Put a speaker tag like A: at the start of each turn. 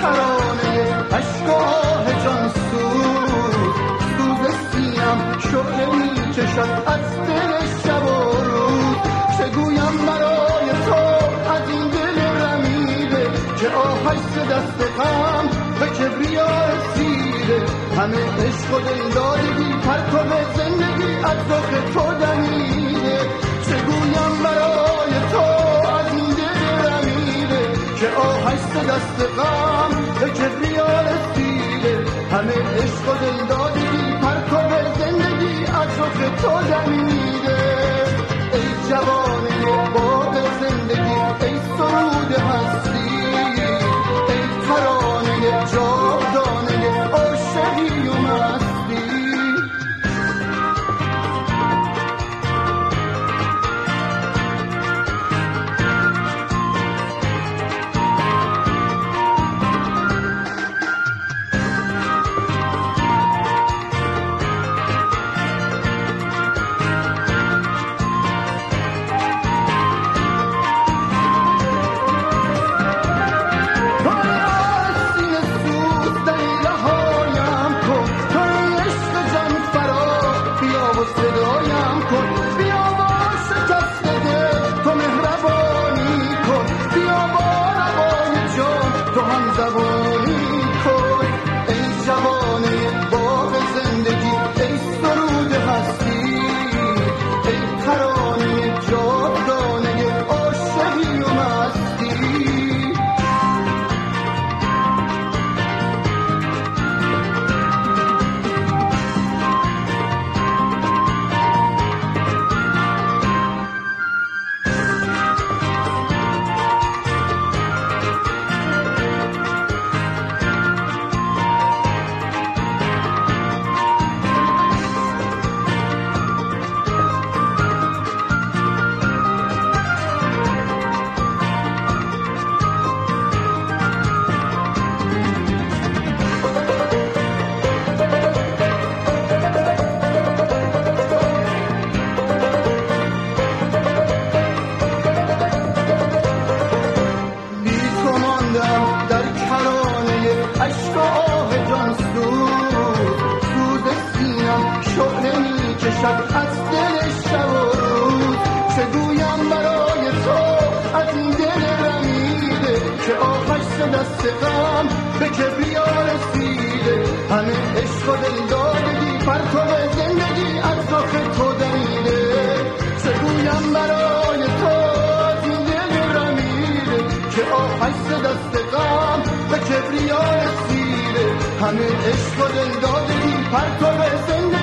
A: ترانه عشق و آه جان سوز سینم شعله می کشد از دل شب و روز. چگویم برای تو از این دل رمیده که آهش ز دست غم به کبریا رسیده. همه عشق و دلدادگی پرتو زندگی از رخ تو دمیده. چگویم برای تو از این دل رمیده که آهش ز دست غم به کبریا رسیده. همه عشق و دلدادگی پرتو زندگی از رخ تو دمیده. ای جوانه باد زندگی، ای سرود هستی، ای ترانه جاودانه عاشقی و مستی. دست غم به کبریا رسیده. همه عشق و دلدادگی پرتو زندگی از رخ تو دمیده. چگویم برای تو از این دل رمیده که آهش ز دست غم به کبریا رسیده. همه عشق و دلدادگی پرتو زندگی